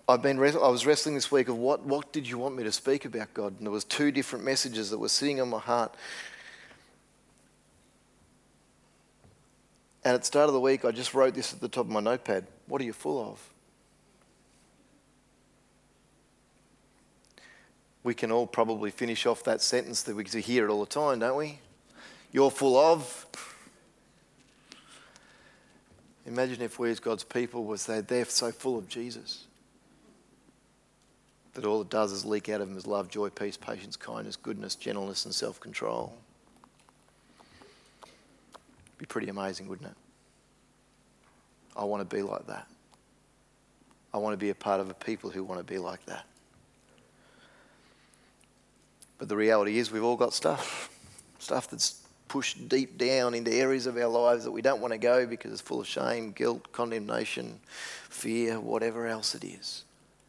I was wrestling this week of what did you want me to speak about, God? And there was 2 different messages that were sitting on my heart. And at the start of the week, I just wrote this at the top of my notepad. What are you full of? We can all probably finish off that sentence that we hear it all the time, don't we? You're full of. Imagine if we as God's people would say they're so full of Jesus that all it does is leak out of them is love, joy, peace, patience, kindness, goodness, gentleness and self-control. It'd be pretty amazing, wouldn't it? I want to be like that. I want to be a part of a people who want to be like that. But the reality is we've all got stuff that's pushed deep down into areas of our lives that we don't want to go because it's full of shame, guilt, condemnation, fear, whatever else it is.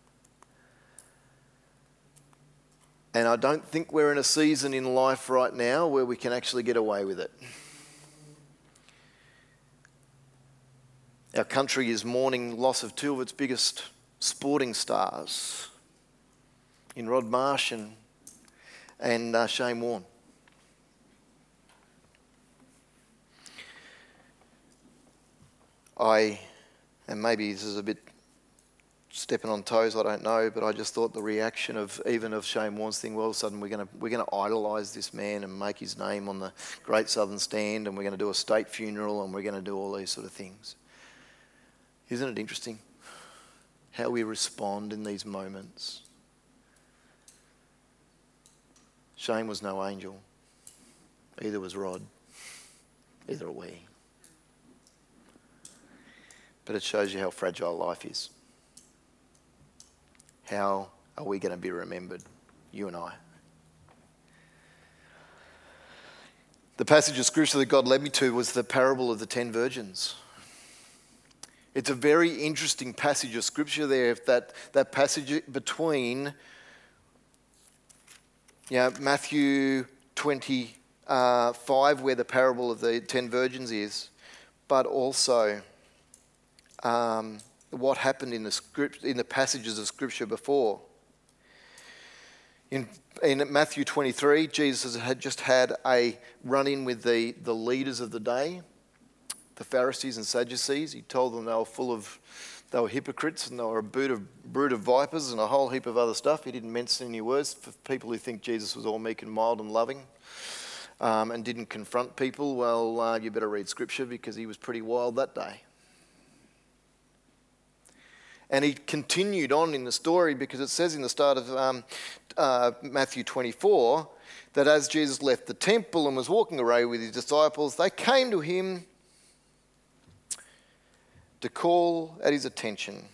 And I don't think we're in a season in life right now where we can actually get away with it. Our country is mourning loss of 2 of its biggest sporting stars in Rod Marsh and Shane Warne. And maybe this is a bit stepping on toes, I don't know, but I just thought the reaction of Shane Warne's thing, well, all of a sudden we're going to idolise this man and make his name on the Great Southern Stand, and we're going to do a state funeral, and we're going to do all these sort of things. Isn't it interesting how we respond in these moments? Shane was no angel. Either was Rod. Either are we. But it shows you how fragile life is. How are we going to be remembered, you and I? The passage of scripture that God led me to was the parable of the 10 virgins. It's a very interesting passage of scripture there, that passage between Matthew 25, where the parable of the 10 virgins is, but also what happened in the passages of scripture before. In Matthew 23, Jesus had just had a run-in with the leaders of the day, the Pharisees and Sadducees. He told them they were hypocrites and they were a brood of vipers and a whole heap of other stuff. He didn't mention any words for people who think Jesus was all meek and mild and loving and didn't confront people. Well, you better read scripture because he was pretty wild that day. And he continued on in the story because it says in the start of Matthew 24 that as Jesus left the temple and was walking away with his disciples, they came to him to call at his attention.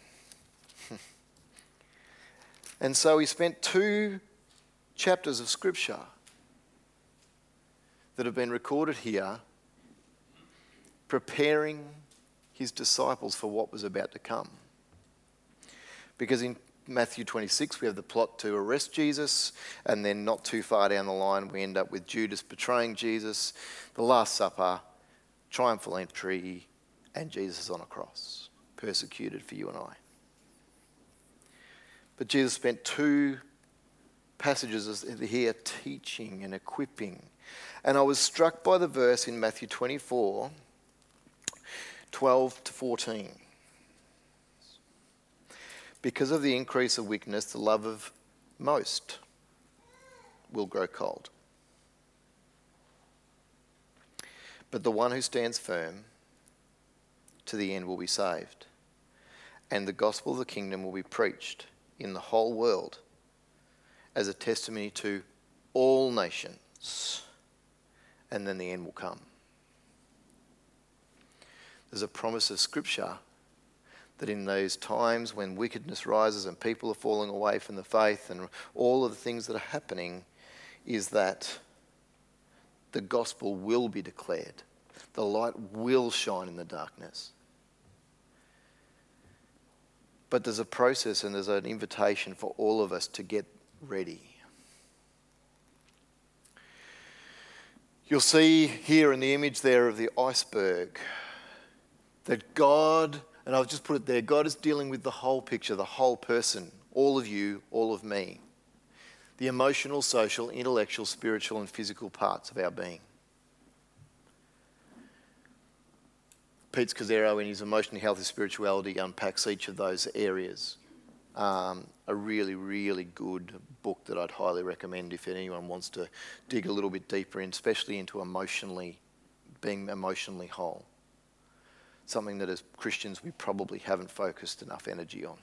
And so he spent 2 chapters of scripture that have been recorded here preparing his disciples for what was about to come. Because in Matthew 26, we have the plot to arrest Jesus, and then not too far down the line, we end up with Judas betraying Jesus, the Last Supper, triumphal entry, and Jesus on a cross, persecuted for you and I. But Jesus spent 2 passages here teaching and equipping. And I was struck by the verse in Matthew 24, 12 to 14. Because of the increase of wickedness, the love of most will grow cold. But the one who stands firm to the end will be saved. And the gospel of the kingdom will be preached in the whole world as a testimony to all nations. And then the end will come. There's a promise of scripture that in those times when wickedness rises and people are falling away from the faith and all of the things that are happening, is that the gospel will be declared. The light will shine in the darkness. But there's a process and there's an invitation for all of us to get ready. You'll see here in the image there of the iceberg that God And I'll just put it there. God is dealing with the whole picture, the whole person, all of you, all of me. The emotional, social, intellectual, spiritual, and physical parts of our being. Pete Scazzero, in his Emotionally Healthy Spirituality, unpacks each of those areas. A really, really good book that I'd highly recommend if anyone wants to dig a little bit deeper in, especially into being emotionally whole. Something that as Christians we probably haven't focused enough energy on.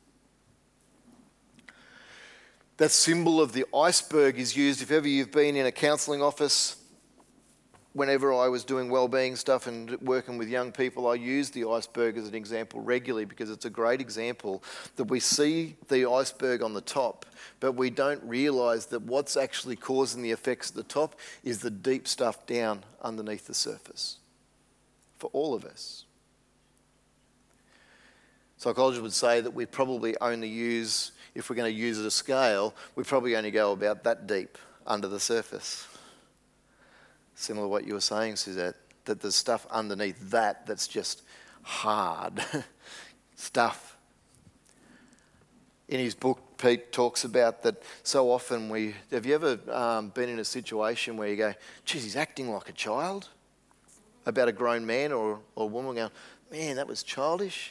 That symbol of the iceberg is used if ever you've been in a counselling office. Whenever I was doing wellbeing stuff and working with young people, I used the iceberg as an example regularly because it's a great example that we see the iceberg on the top, but we don't realise that what's actually causing the effects at the top is the deep stuff down underneath the surface for all of us. Psychologists would say that we probably only use, if we're going to use a scale, we probably only go about that deep under the surface. Similar to what you were saying, Suzette, that there's stuff underneath that's just hard stuff. In his book, Pete talks about that so often have you ever been in a situation where you go, geez, he's acting like a child? About a grown man or a woman going, man, that was childish.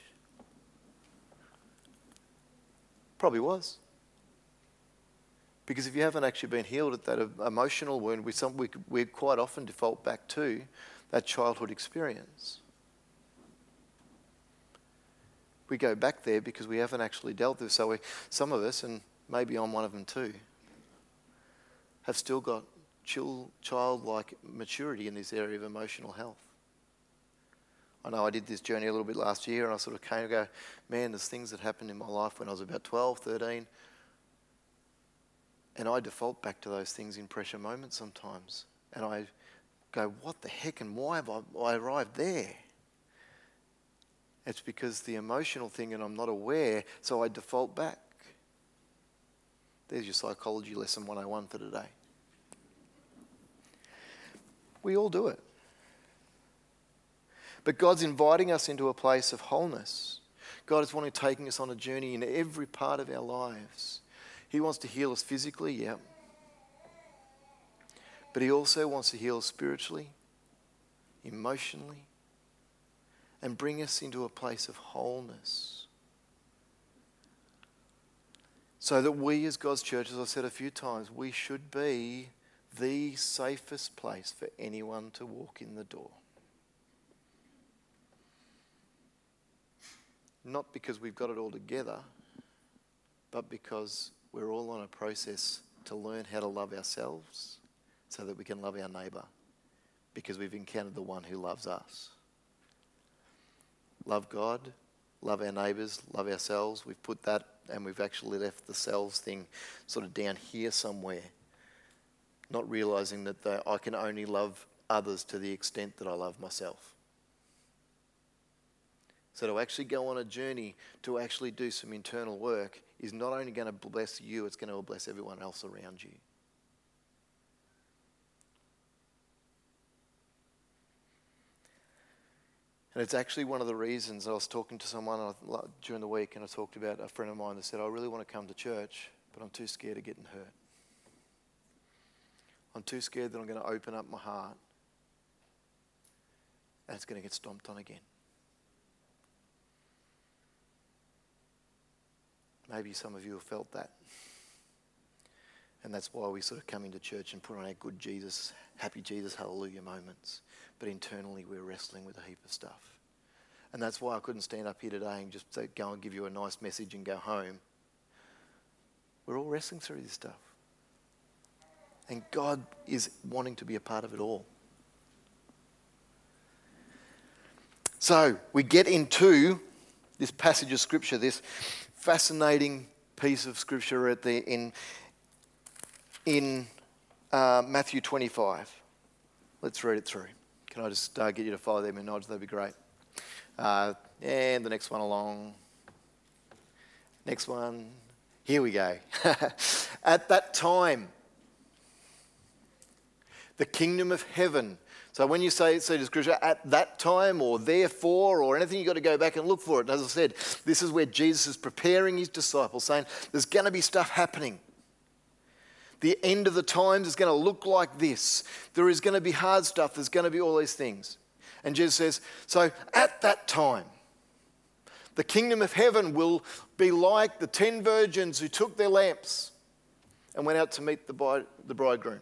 Probably was. Because if you haven't actually been healed at that emotional wound, we quite often default back to that childhood experience. We go back there because we haven't actually dealt with it. So some of us, and maybe I'm one of them too, have still got childlike maturity in this area of emotional health. I know I did this journey a little bit last year and I sort of came and go, man, there's things that happened in my life when I was about 12, 13, and I default back to those things in pressure moments sometimes. And I go, what the heck and why have I arrived there? It's because the emotional thing and I'm not aware, so I default back. There's your psychology lesson 101 for today. We all do it. But God's inviting us into a place of wholeness. God is wanting to take us on a journey in every part of our lives. He wants to heal us physically, yeah. But he also wants to heal us spiritually, emotionally, and bring us into a place of wholeness. So that we as God's church, as I've said a few times, we should be the safest place for anyone to walk in the door. Not because we've got it all together, but because we're all on a process to learn how to love ourselves so that we can love our neighbour, because we've encountered the one who loves us. Love God, love our neighbours, love ourselves. We've put that and we've actually left the selves thing sort of down here somewhere, not realising that I can only love others to the extent that I love myself. So to actually go on a journey to actually do some internal work is not only going to bless you, it's going to bless everyone else around you. And it's actually one of the reasons I was talking to someone during the week and I talked about a friend of mine that said, I really want to come to church, but I'm too scared of getting hurt. I'm too scared that I'm going to open up my heart and it's going to get stomped on again. Maybe some of you have felt that. And that's why we sort of come into church and put on our good Jesus, happy Jesus, hallelujah moments. But internally we're wrestling with a heap of stuff. And that's why I couldn't stand up here today and just say, go and give you a nice message and go home. We're all wrestling through this stuff. And God is wanting to be a part of it all. So we get into this passage of scripture, this fascinating piece of scripture in Matthew 25. Let's read it through. Can I just get you to follow them in nods? That'd be great. And the next one along. Next one. Here we go. At that time, the kingdom of heaven. So when you see the scripture, at that time or therefore or anything, you've got to go back and look for it. And as I said, this is where Jesus is preparing his disciples, saying there's going to be stuff happening. The end of the times is going to look like this. There is going to be hard stuff. There's going to be all these things. And Jesus says, so at that time, the kingdom of heaven will be like the 10 virgins who took their lamps and went out to meet the bridegroom.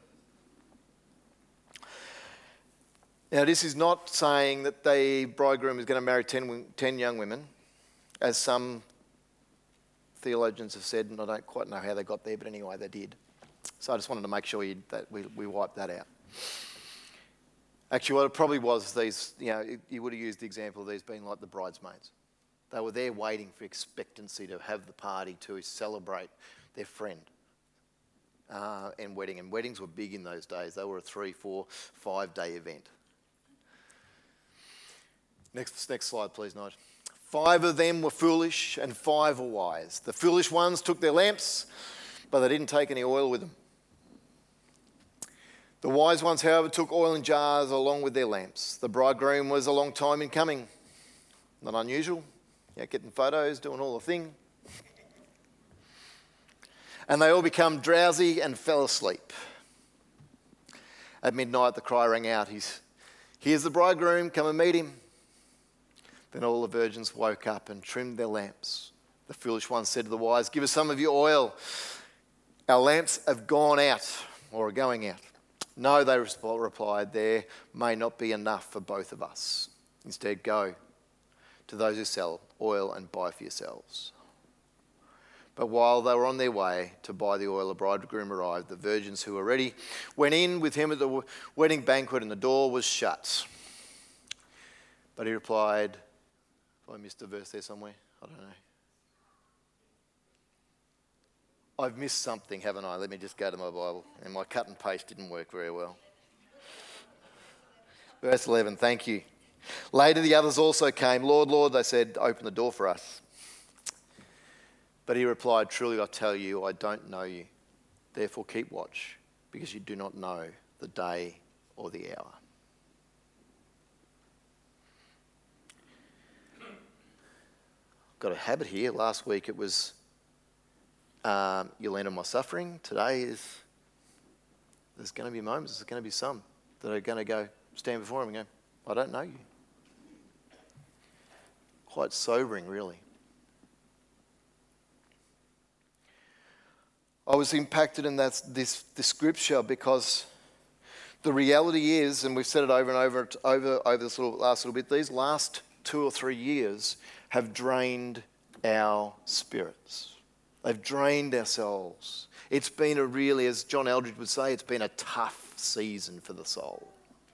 Now, this is not saying that the bridegroom is going to marry 10 young women, as some theologians have said, and I don't quite know how they got there, but anyway, they did. So I just wanted to make sure that we wiped that out. Actually, what it probably was, these, you would have used the example of these being like the bridesmaids. They were there waiting for expectancy to have the party to celebrate their friend and wedding. And weddings were big in those days. They were a 3, 4, 5-day event. Next slide, please, Nigel. 5 of them were foolish and 5 were wise. The foolish ones took their lamps, but they didn't take any oil with them. The wise ones, however, took oil in jars along with their lamps. The bridegroom was a long time in coming. Not unusual. Getting photos, doing all the thing. And they all become drowsy and fell asleep. At midnight, the cry rang out, "Here's the bridegroom, come and meet him." Then all the virgins woke up and trimmed their lamps. The foolish ones said to the wise, "Give us some of your oil. Our lamps have gone out," or are going out. "No," they replied, "there may not be enough for both of us. Instead, go to those who sell oil and buy for yourselves." But while they were on their way to buy the oil, the bridegroom arrived. The virgins who were ready went in with him at the wedding banquet, and the door was shut. But he replied, have I missed a verse there somewhere? I don't know. I've missed something, haven't I? Let me just go to my Bible. And my cut and paste didn't work very well. Verse 11, thank you. Later the others also came. "Lord, Lord," they said, "open the door for us." But he replied, "Truly I tell you, I don't know you. Therefore keep watch, because you do not know the day or the hour." Got a habit here. Last week it was you'll end on my suffering. Today is there's going to be moments, there's going to be some that are going to go stand before him and go, "I don't know you." Quite sobering, really. I was impacted in this scripture because the reality is, and we've said it over and over this last little bit, these last 2 or 3 years have drained our spirits. They've drained our souls. It's been a really, as John Eldridge would say, it's been a tough season for the soul.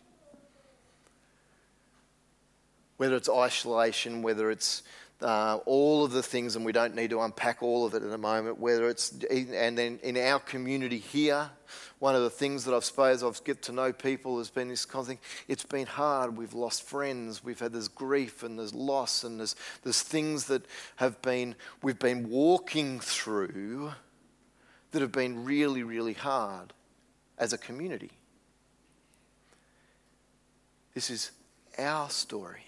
Whether it's isolation, whether it's all of the things, and we don't need to unpack all of it in a moment, whether it's, and then in our community here, one of the things that I've get to know people has been this kind of thing. It's been hard. We've lost friends. We've had this grief and there's loss and there's things that we've been walking through that have been really, really hard as a community. This is our story.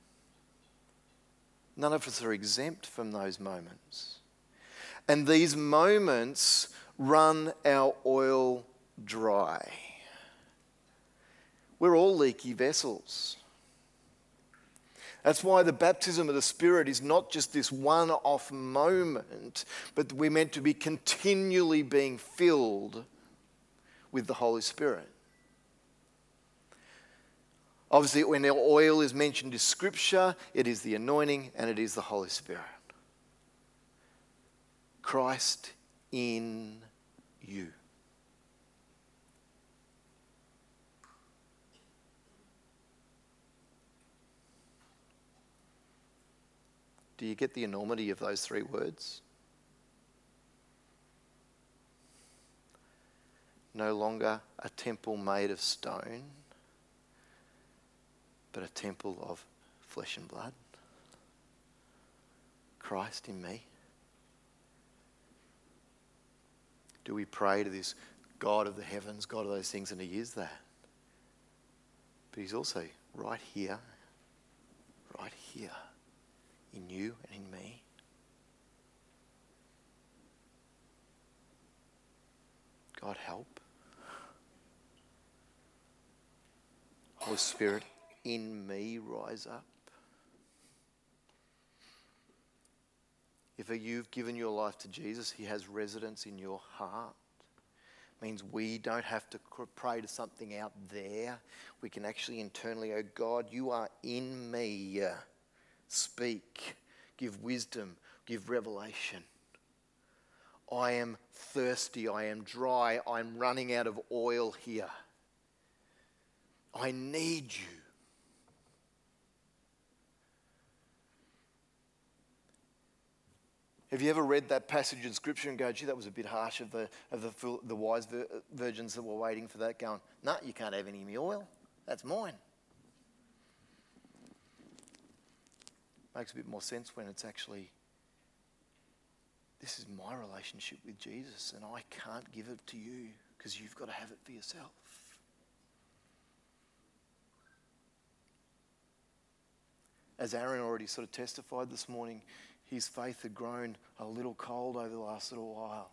None of us are exempt from those moments. And these moments run our oil dry. We're all leaky vessels. That's why the baptism of the Spirit is not just this one-off moment, but we're meant to be continually being filled with the Holy Spirit. Obviously, when the oil is mentioned in Scripture, it is the anointing and it is the Holy Spirit. Christ in you. Do you get the enormity of those 3 words? No longer a temple made of stone, but a temple of flesh and blood. Christ in me. Do we pray to this God of the heavens, God of those things, and He is that? But he's also right here in you and in me. God help. Holy Spirit, in me, rise up. If you've given your life to Jesus, he has residence in your heart. It means we don't have to pray to something out there. We can actually internally go, God, you are in me. Speak, give wisdom, give revelation. I am thirsty, I am dry, I'm running out of oil here. I need you. Have you ever read that passage in Scripture and go, gee, that was a bit harsh of the wise virgins that were waiting for that, going, no, you can't have any of my oil. That's mine. Makes a bit more sense when it's actually, this is my relationship with Jesus and I can't give it to you because you've got to have it for yourself. As Aaron already sort of testified this morning, his faith had grown a little cold over the last little while.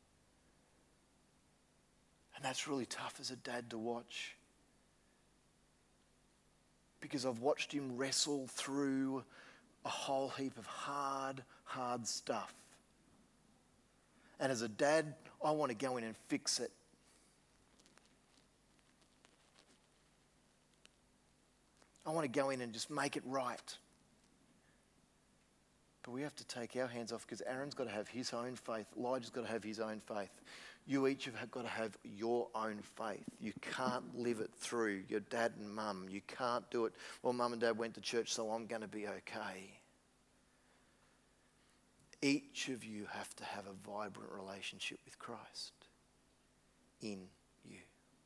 And that's really tough as a dad to watch. Because I've watched him wrestle through a whole heap of hard stuff. And as a dad, I want to go in and fix it. I want to go in and just make it right. But we have to take our hands off because Aaron's got to have his own faith. Elijah's got to have his own faith. You each have got to have your own faith. You can't live it through your dad and mum. You can't do it, well, mum and dad went to church, so I'm going to be okay. Each of you have to have a vibrant relationship with Christ in you.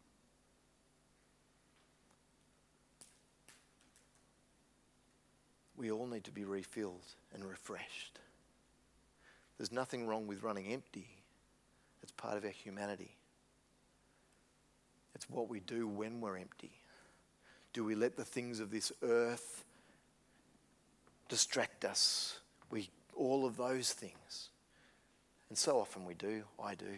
We all need to be refilled and refreshed. There's nothing wrong with running empty. It's part of our humanity. It's what we do when we're empty. Do we let the things of this earth distract us? All of those things. And so often we do. I do.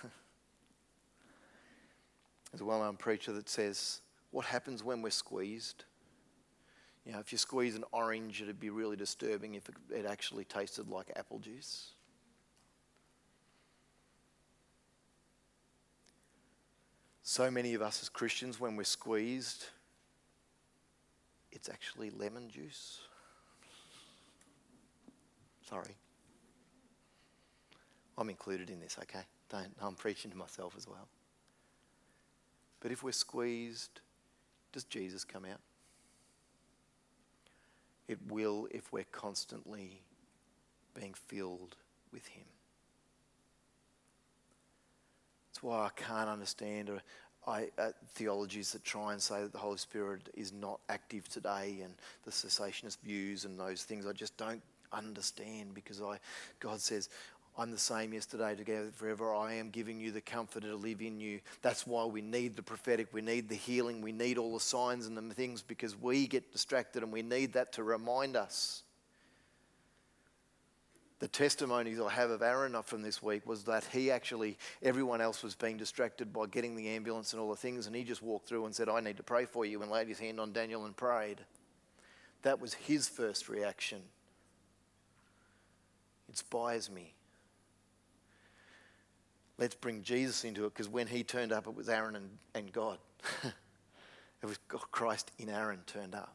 There's a well-known preacher that says, what happens when we're squeezed? You know, if you squeeze an orange, it'd be really disturbing if it actually tasted like apple juice. So many of us as Christians, when we're squeezed, it's actually lemon juice. Sorry. I'm included in this, okay? I'm preaching to myself as well. But if we're squeezed, does Jesus come out? It will if we're constantly being filled with him. That's why I can't understand theologies that try and say that the Holy Spirit is not active today and the cessationist views and those things. I just don't understand because God says, I'm the same yesterday, together forever. I am giving you the Comforter to live in you. That's why we need the prophetic, we need the healing, we need all the signs and the things because we get distracted and we need that to remind us. The testimonies I have of Aaron from this week was that everyone else was being distracted by getting the ambulance and all the things, and he just walked through and said, I need to pray for you, and laid his hand on Daniel and prayed. That was his first reaction. Inspires me. Let's bring Jesus into it because when he turned up, it was Aaron and God. It was Christ in Aaron turned up.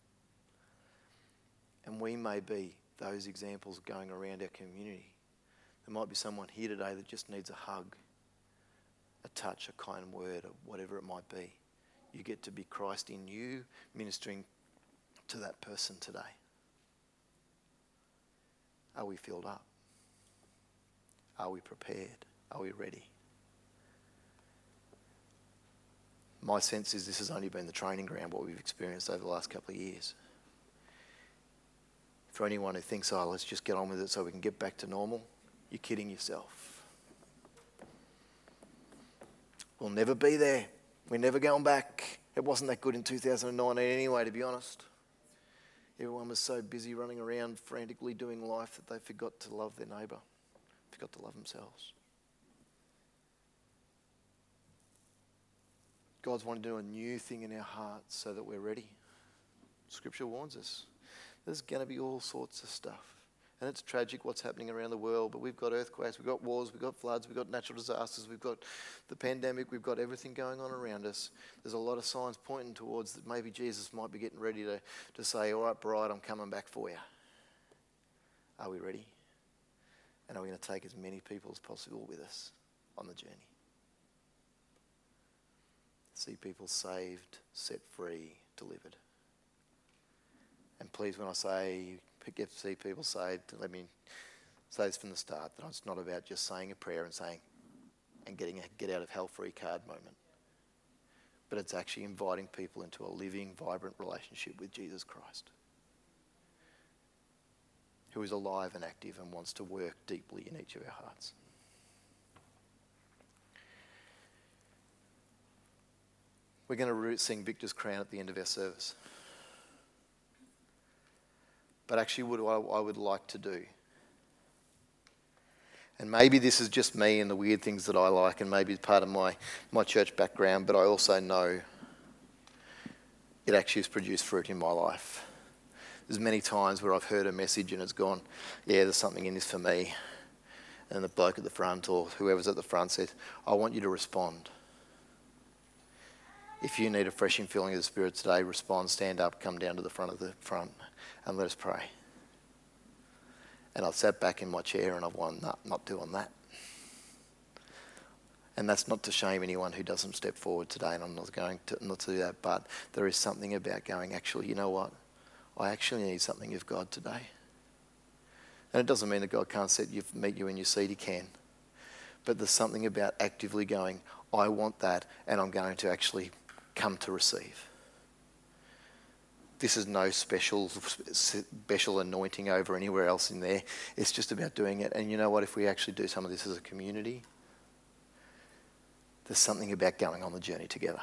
And we may be those examples going around our community. There might be someone here today that just needs a hug, a touch, a kind word, or whatever it might be. You get to be Christ in you, ministering to that person today. Are we filled up? Are we prepared? Are we ready? My sense is this has only been the training ground, what we've experienced over the last couple of years. For anyone who thinks, let's just get on with it so we can get back to normal, you're kidding yourself. We'll never be there. We're never going back. It wasn't that good in 2019 anyway, to be honest. Everyone was so busy running around frantically doing life that they forgot to love their neighbour, forgot to love themselves. God's wanting to do a new thing in our hearts so that we're ready. Scripture warns us. There's going to be all sorts of stuff. And it's tragic what's happening around the world, but we've got earthquakes, we've got wars, we've got floods, we've got natural disasters, we've got the pandemic, we've got everything going on around us. There's a lot of signs pointing towards that maybe Jesus might be getting ready to say, all right, bride, I'm coming back for you. Are we ready? And are we going to take as many people as possible with us on the journey? See people saved, set free, delivered. And please, when I say get to see people saved, let me say this from the start, that it's not about just saying a prayer and getting a get out of hell free card moment. But it's actually inviting people into a living, vibrant relationship with Jesus Christ, who is alive and active and wants to work deeply in each of our hearts. We're going to sing Victor's Crown at the end of our service. But actually what I would like to do, and maybe this is just me and the weird things that I like, and maybe it's part of my church background, but I also know it actually has produced fruit in my life. There's many times where I've heard a message and it's gone, yeah, there's something in this for me. And the bloke at the front or whoever's at the front says, I want you to respond. If you need a fresh infilling of the Spirit today, respond, stand up, come down to the front and let us pray. And I've sat back in my chair and I've gone, no, not doing that. And that's not to shame anyone who doesn't step forward today, and I'm not going to not to do that, but there is something about going, actually, you know what? I actually need something of God today. And it doesn't mean that God can't meet you in your seat, he can. But there's something about actively going, I want that, and I'm going to actually come to receive. This is no special anointing over anywhere else in there. It's just about doing it. And you know what? If we actually do some of this as a community, there's something about going on the journey together.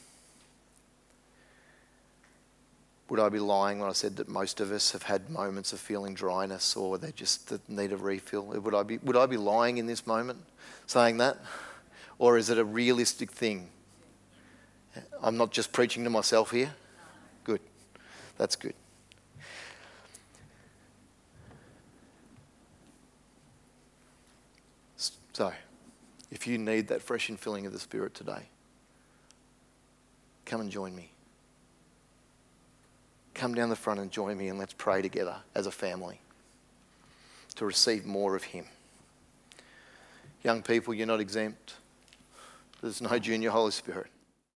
Would I be lying when I said that most of us have had moments of feeling dryness or they just need a refill? Would I be lying in this moment saying that? Or is it a realistic thing? I'm not just preaching to myself here? Good. That's good. So, if you need that fresh infilling of the Spirit today, come and join me. Come down the front and join me, and let's pray together as a family to receive more of him. Young people, you're not exempt. There's no junior Holy Spirit.